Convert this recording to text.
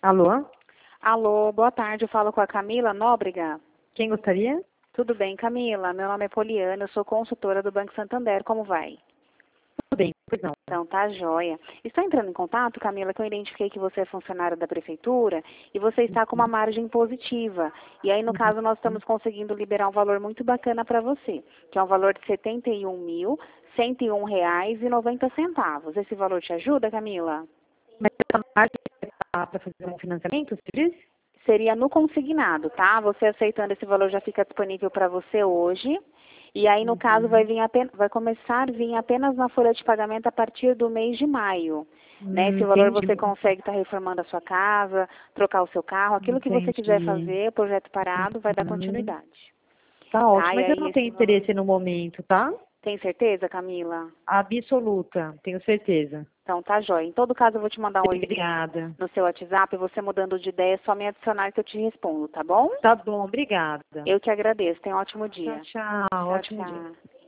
Alô? Alô, boa tarde. Eu falo com a Camila Nóbrega. Quem gostaria? Tudo bem, Camila? Meu nome é Poliana, eu sou consultora do Banco Santander. Como vai? Tudo bem, pois não. Então, tá joia. Estou entrando em contato, Camila, que eu identifiquei que você é funcionária da prefeitura e você está com uma margem positiva. E aí, no caso, nós estamos conseguindo liberar um valor muito bacana para você, que é um valor de R$ 71.101,90. Esse valor te ajuda, Camila? Mas essa margem é para fazer um financiamento, você disse? Seria no consignado, tá? Você aceitando esse valor já fica disponível para você hoje. E aí, no caso, vai começar a vir apenas na folha de pagamento a partir do mês de maio. Né? Esse valor Entendi. você consegue estar reformando a sua casa, trocar o seu carro, aquilo que você quiser Entendi. fazer, projeto parado, vai dar Uhum. continuidade. Tá ótimo, Tá? E mas eu aí, não esse tenho valor... interesse no momento, tá? Tem certeza, Camila? Absoluta, tenho certeza. Então, tá jóia. Em todo caso, eu vou te mandar um oizinho Obrigada. no seu WhatsApp. Você mudando de ideia, é só me adicionar que eu te respondo, tá bom? Tá bom, obrigada. Eu que agradeço. Tenha um ótimo Tchau, dia. tchau. Tchau, Ótimo dia. tchau.